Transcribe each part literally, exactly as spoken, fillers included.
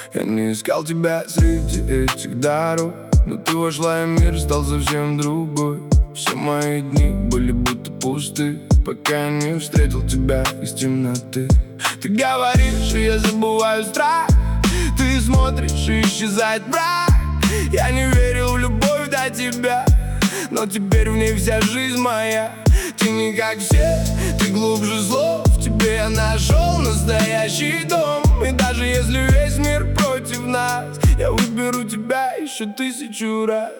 Я не искал тебя среди этих дорог, но ты вошла, и мир стал совсем другой. Все мои дни были будто пусты, пока я не встретил тебя из темноты. Ты говоришь, и я забываю страх. Ты смотришь, и исчезает враг. Я не верил в любовь до тебя, но теперь в ней вся жизнь моя. Ты не как все, ты глубже слов. В тебе я нашел настоящий дом. И даже если весь мир против нас, я выберу тебя еще тысячу раз.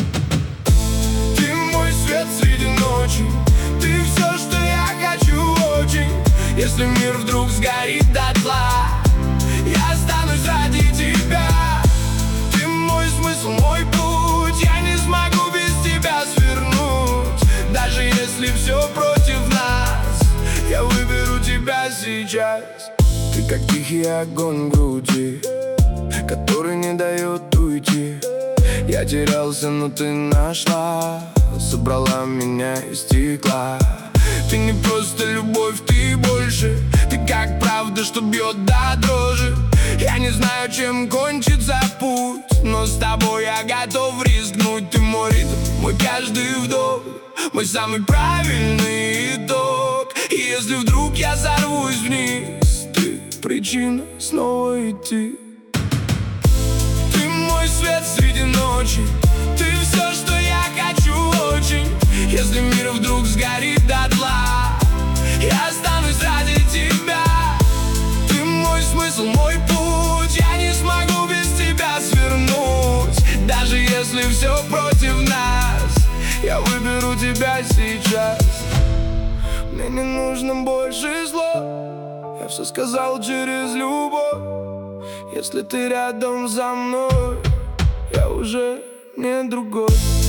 Ты мой свет среди ночи, ты все, что я хочу очень. Если мир вдруг сгорит дотла, я останусь ради тебя. Ты мой смысл, мой путь, я не смогу без тебя свернуть. Даже если все против нас, я выберу тебя сейчас. Ты как тихий огонь в груди, который не дает уйти. Я терялся, но ты нашла, собрала меня из стекла. Ты не просто любовь, ты больше. Ты как правда, что бьет до дрожи. Я не знаю, чем кончится путь, но с тобой я готов рискнуть. Ты мой ритм, мой каждый вдох, мой самый правильный итог. И если вдруг я сорвусь вниз, ты причина снова идти. Ты мой свет среди ночи, ты все, что я хочу очень. Если мир вдруг сгорит дотла, я останусь ради тебя. Ты мой смысл, мой путь, я не смогу без тебя свернуть. Даже если все против нас, я выберу тебя сейчас. Мне не нужно больше зла, я все сказал через любовь. Если ты рядом со мной, я уже не другой.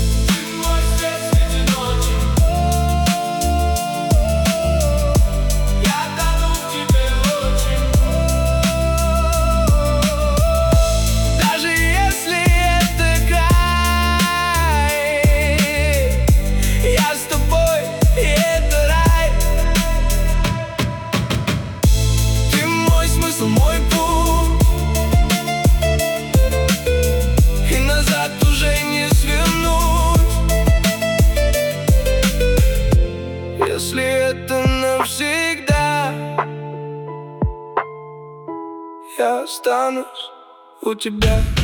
Мой путь, и назад уже не свернуть. Если это навсегда, я останусь у тебя.